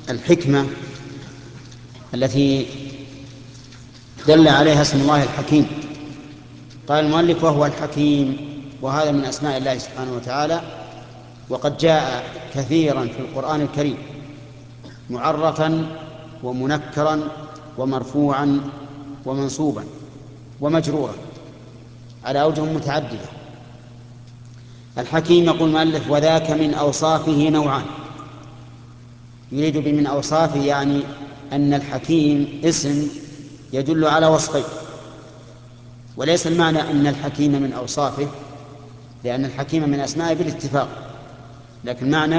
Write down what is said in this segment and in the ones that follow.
الحكمة التي دل عليها اسم الله الحكيم. قال المؤلف: وهو الحكيم، وهذا من أسماء الله سبحانه وتعالى، وقد جاء كثيرا في القرآن الكريم معرفا ومنكرا ومرفوعا ومنصوبا ومجرورا على أوجه متعددة. الحكيم، يقول المؤلف: وذاك من أوصافه نوعان. يريد بمن أوصافه يعني أن الحكيم اسم يدل على وصفين، وليس المعنى أن الحكيم من أوصافه، لأن الحكيم من أسمائه بالاتفاق، لكن معنى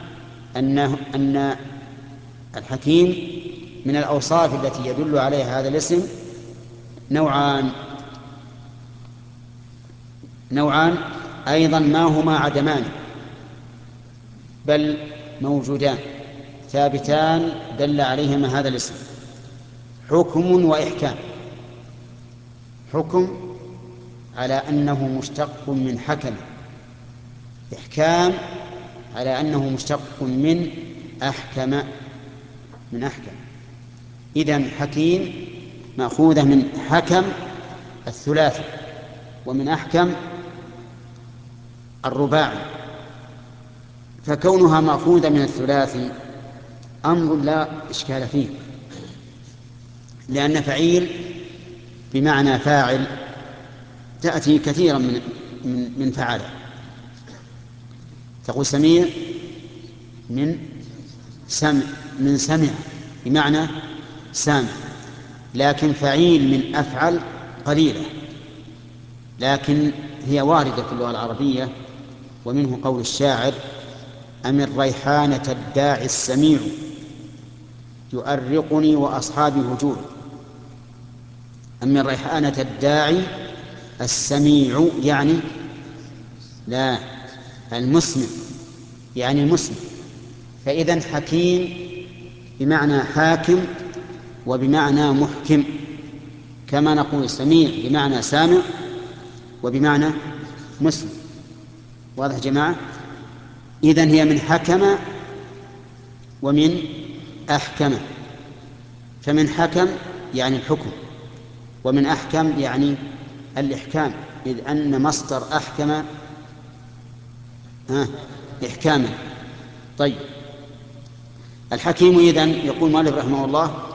أن الحكيم من الأوصاف التي يدل عليها هذا الاسم نوعان أيضا ما هما عدمان بل موجودان ثابتان دل عليهما هذا الاسم: حكم وإحكام. حكم على أنه مشتق من حكم، إحكام على أنه مشتق من أحكم. إذن حكيم مأخوذة من حكم الثلاثي، ومن أحكم الرباعي، فكونها مأخوذة من الثلاثي أمر لا إشكال فيه، لأن فعيل بمعنى فاعل تأتي كثيرا من فعل. تقول سميع من سمع بمعنى سامع، لكن فعيل من أفعل قليلة، لكن هي واردة في اللغة العربية. ومنه قول الشاعر: أم الريحانة الداعي السميع يؤرقني وأصحابي هجور. أم الريحانة الداعي السميع يعني لا المسمع، يعني المسمع. فإذن حكيم بمعنى حاكم وبمعنى محكم، كما نقول سميع بمعنى سامع وبمعنى مسمع. واضح يا جماعة؟ إذن هي من حكم ومن أحكم. فمن حكم يعني الحكم، ومن أحكم يعني الإحكام، إذ أن مصدر أحكم إحكاما. طيب، الحكيم إذن يقول مالك رحمه الله: